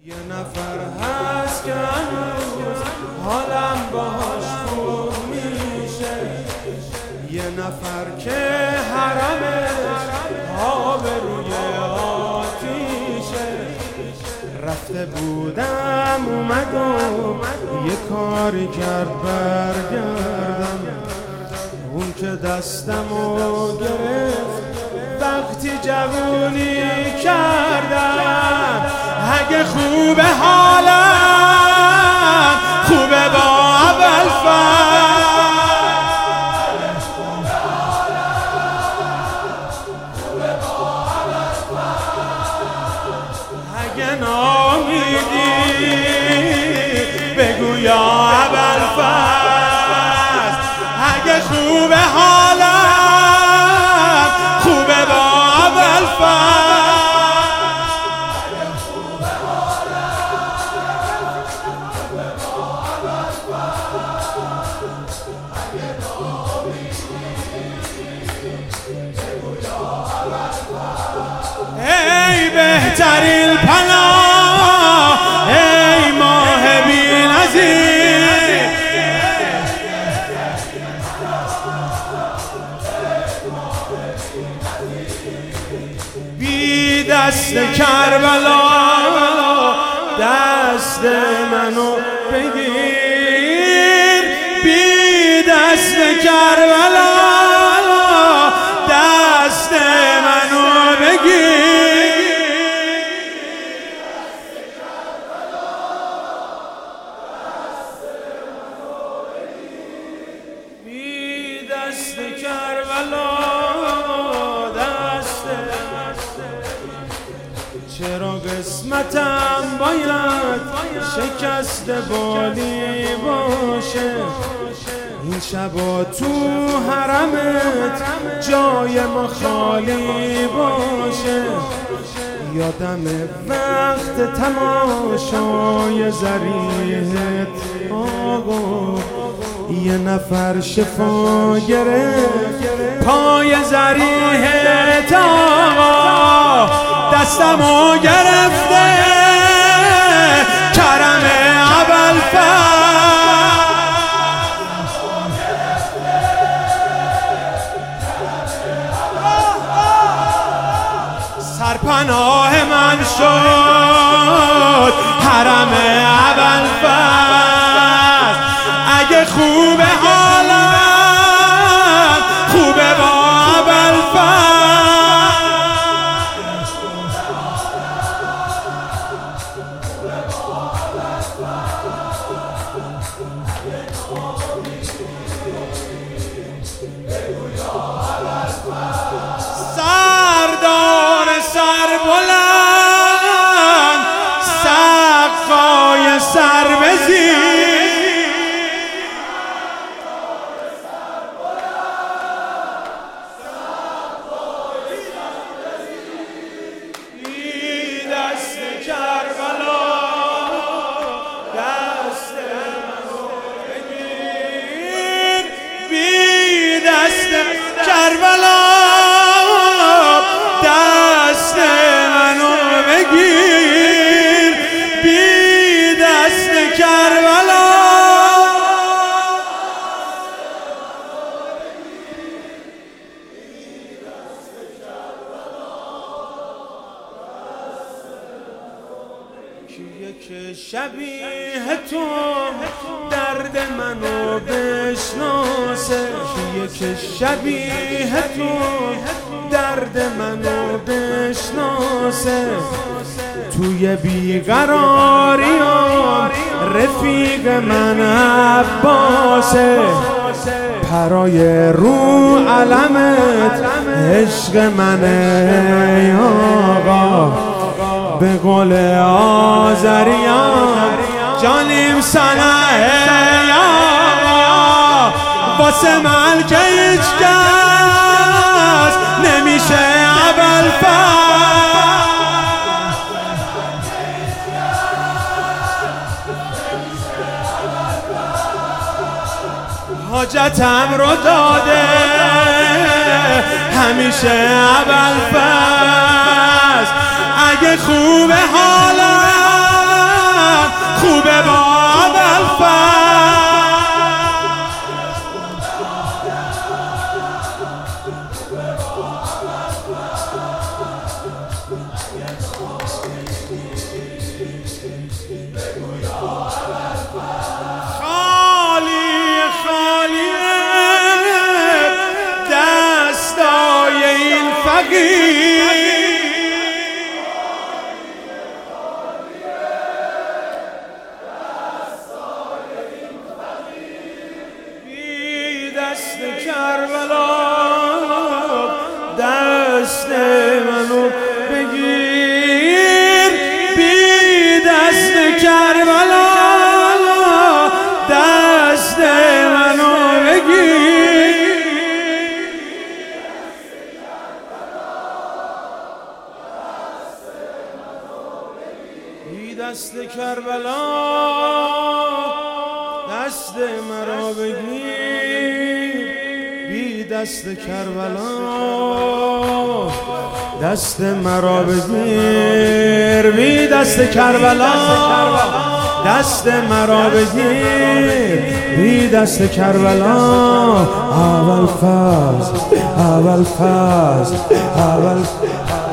یه نفر هست که هنوز حالم باهاش خوب میشه، یه نفر که حرمش آبروی آتیشه. رفته بودم اومدم یه کاری کرد برگردم، اون که دستمو گرفت وقتی جوونی کردم. اگه خوبه حالم خوبه با ابوالفضل، اگه نامیدی بگو یا ابوالفضل. اگه خوبه حالم خوبه با ابوالفضل. ای بهترین پناه، ای ماه بی‌نظیر، بی دست کربلا دست منو بگیر، بی دست کربلا دست منو بگیر. بی دست کربلا دست چرا قسمتم باید شکست بالی باشه؟ این شبا تو حرمت جای ما خالی باشه. یادم وقت تماشای ظریحت آقا، یه نفر شفا گرفت پای ظریحت آقا، دستمو گرفته کرم ابوالفضل. سرپناه من شد حرم ابوالفضل. اگه خوبه حالم خوبه با ابوالفضل. سردار سربلند سقای سر بزیر، بی دست کربلا دست منو بگیر، بی دست کربلا دست منو بگیر، بی دست کربلا. کیه که شبیه تو درد منو بشناسه؟ کیه که شبیه تو درد منو بشناسه؟ توی بیقراریام رفیق من عباسه، پرای رو علمت عشق منه آقا. به قول آذریان جانیم سنه آقا، واسه من که هیچ کس نمیشه ابوالفضل. حاجتم رو داده همیشه ابوالفضل. اگه خوبه حالم خالی خالی دستای این فقیر، بی دست کربلا دست منو بگیر، بی دست کربلا دست منو بگیر، بی دست کربلا دست مرا بگیر، بی دست کربلا دست مرا بگیر، بی دست کربلا دست مرا بگیر، بی دست کربلا اول فاز اول فاز اول